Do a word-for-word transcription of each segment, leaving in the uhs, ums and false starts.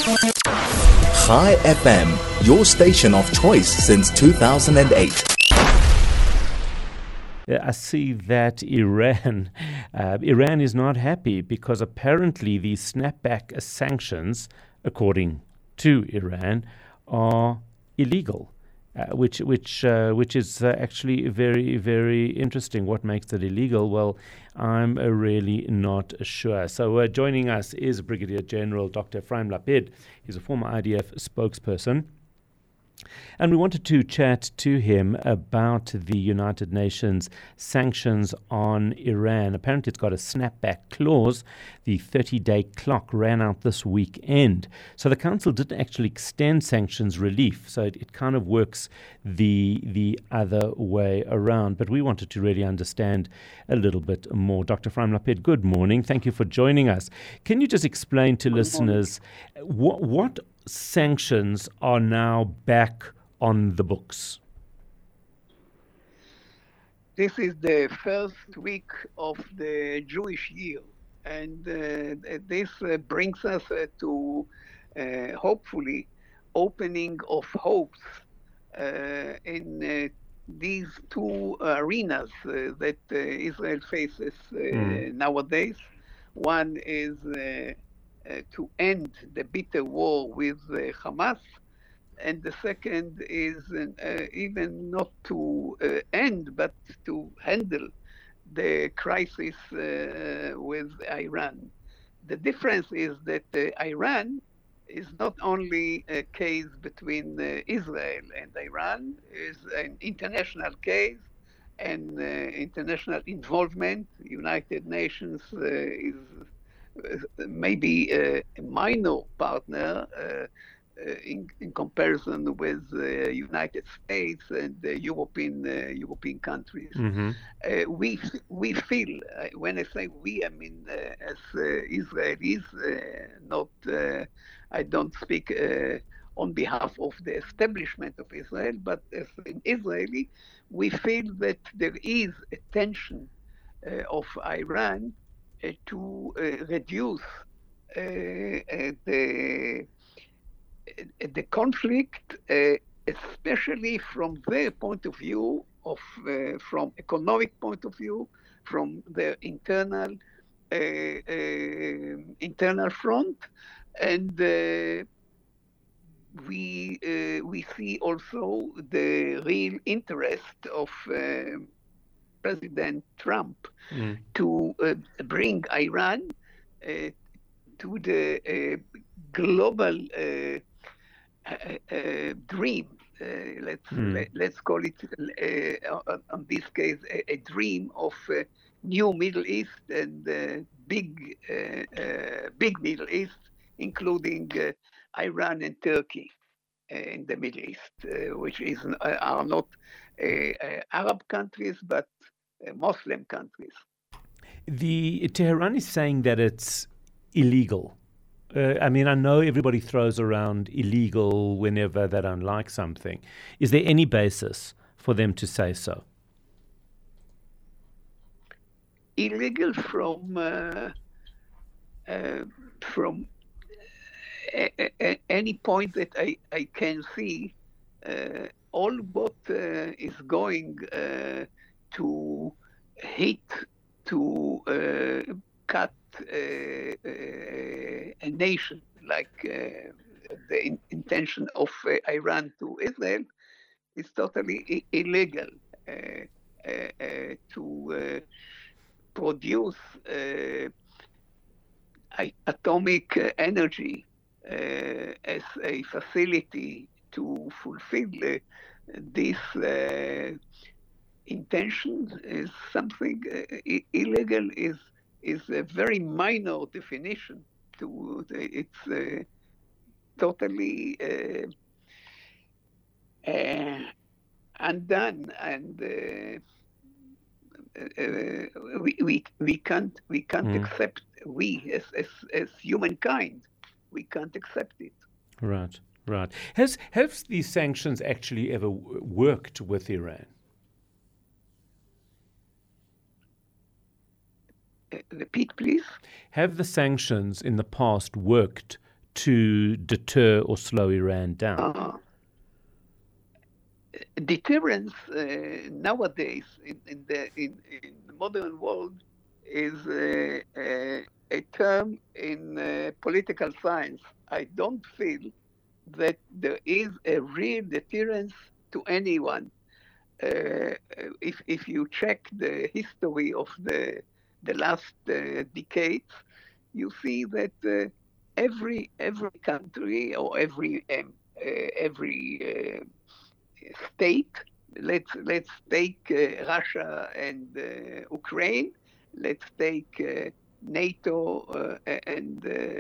Chai F M, your station of choice since two thousand eight. I see that Iran, uh, Iran is not happy because apparently the snapback sanctions, according to Iran, are illegal, uh, which which uh, which is uh, actually very very interesting. What makes it illegal? Well, I'm uh, really not sure. So uh, joining us is Brigadier General Doctor Ephraim Lapid. He's a former I D F spokesperson. And we wanted to chat to him about the United Nations sanctions on Iran. Apparently it's got a snapback clause. The thirty-day clock ran out this weekend. So the Council didn't actually extend sanctions relief. So it, it kind of works the, the other way around. But we wanted to really understand a little bit more. Doctor Ephraim Lapid, good morning. Thank you for joining us. Can you just explain to listeners what, what sanctions are now back on the books? This is the first week of the Jewish year, and uh, this uh, brings us uh, to uh, hopefully opening of hopes uh, in uh, these two arenas uh, that uh, Israel faces uh, mm. nowadays. One is uh, Uh, to end the bitter war with uh, Hamas, and the second is uh, even not to uh, end, but to handle the crisis uh, with Iran. The difference is that uh, Iran is not only a case between uh, Israel and Iran, is an international case, and uh, international involvement. United Nations uh, is maybe a minor partner uh, in, in comparison with the uh, United States and the European uh, European countries. Mm-hmm. Uh, we we feel uh, when I say we, I mean uh, as uh, Israelis, uh, not uh, I don't speak uh, on behalf of the establishment of Israel, but as an Israeli, we feel that there is a tension uh, of Iran Uh, to uh, reduce uh, uh, the uh, the conflict, uh, especially from their point of view, of uh, from economic point of view, from their internal uh, uh, internal front, and uh, we uh, we see also the real interest of Uh, President Trump mm. to uh, bring Iran uh, to the uh, global uh, uh, uh, dream. Uh, let's mm. let, let's call it uh, on this case a, a dream of uh, new Middle East and uh, big uh, uh, big Middle East, including uh, Iran and Turkey uh, in the Middle East, uh, which is uh, are not uh, uh, Arab countries but Muslim countries. The Tehran is saying that it's illegal. Uh, I mean, I know everybody throws around illegal whenever they don't like something. Is there any basis for them to say so? Illegal from uh, uh, from a, a, any point that I, I can see. Uh, all what uh, is going Uh, to hit, to uh, cut uh, uh, a nation like uh, the in- intention of uh, Iran to Israel is totally I- illegal. Uh, uh, uh, to uh, produce uh, I- atomic energy uh, as a facility to fulfill uh, this uh, intention is something uh, I- illegal is is a very minor definition. To it's uh, totally uh, uh, undone, and uh, uh, we, we we can't we can't mm. accept we as, as as humankind we can't accept it. Right, right. Has have these sanctions actually ever w- worked with Iran? Repeat, please. Have the sanctions in the past worked to deter or slow Iran down? Uh, deterrence uh, nowadays in, in the in, in the modern world is uh, uh, a term in uh, political science. I don't feel that there is a real deterrence to anyone. Uh, if if you check the history of the the last uh, decades, you see that uh, every every country or every um, uh, every uh, state. Let's let's take uh, Russia and uh, Ukraine. Let's take uh, NATO uh, and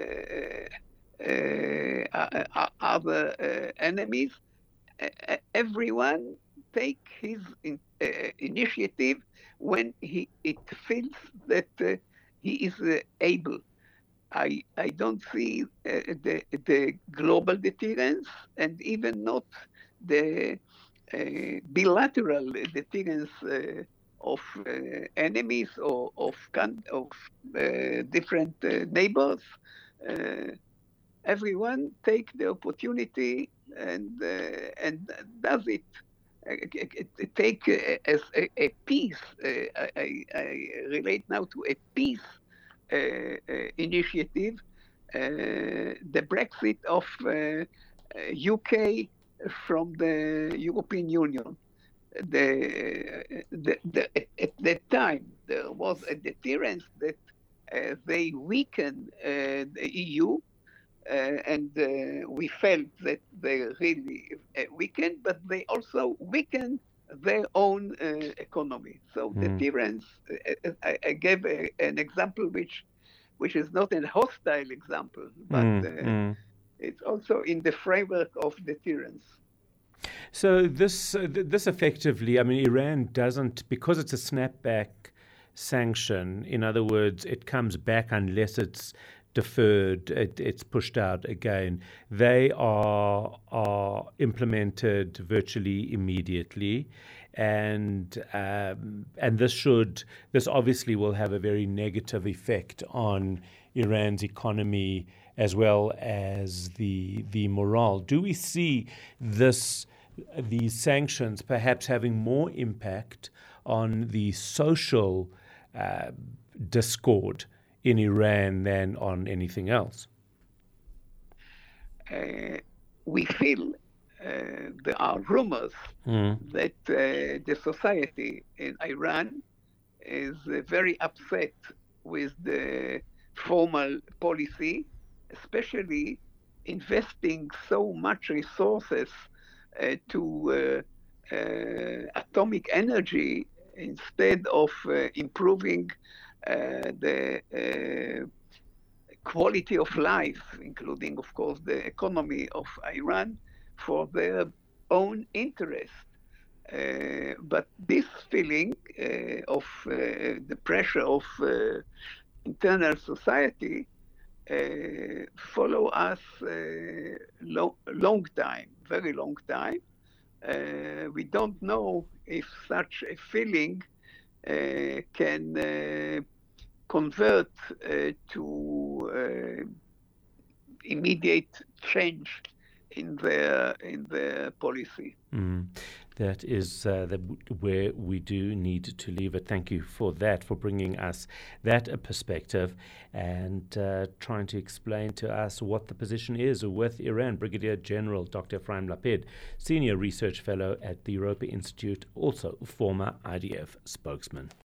uh, uh, uh, other uh, enemies. Uh, everyone take his in, uh, initiative when he it feels that uh, he is uh, able. I I don't see uh, the the global deterrence and even not the uh, bilateral deterrence uh, of uh, enemies or of of uh, different uh, neighbors. Uh, everyone take the opportunity and uh, and does it. Uh, take uh, as a, a peace. Uh, I, I relate now to a peace uh, uh, initiative. Uh, the Brexit of uh, U K from the European Union. The, the, the, at that time, there was a deterrence that uh, they weakened uh, the E U, uh, and uh, we felt that they really uh, weakened, but they also weakened their own uh, economy. So mm. deterrence, uh, I, I gave a, an example which, which is not a hostile example, but mm. Uh, mm. it's also in the framework of deterrence. So this uh, th- this effectively, I mean, Iran doesn't, because it's a snapback sanction, in other words, it comes back unless it's deferred, it, it's pushed out again. They are are implemented virtually immediately, and um, and this should this obviously will have a very negative effect on Iran's economy as well as the the morale. Do we see this these sanctions perhaps having more impact on the social uh, discord in Iran than on anything else? Uh, we feel uh, there are rumors mm. that uh, the society in Iran is uh, very upset with the formal policy, especially investing so much resources uh, to uh, uh, atomic energy instead of uh, improving uh, the uh, quality of life, including, of course, the economy of Iran, for their own interest. Uh, but this feeling uh, of uh, the pressure of uh, internal society uh, follow us a uh, lo- long time, very long time. Uh, we don't know if such a feeling uh, can uh, convert uh, to uh, immediate change in their in their policy. Mm. That is uh, the, where we do need to leave it. Thank you for that, for bringing us that uh, perspective and uh, trying to explain to us what the position is with Iran. Brigadier General Doctor Ephraim Lapid, Senior Research Fellow at the Europa Institute, also former I D F spokesman.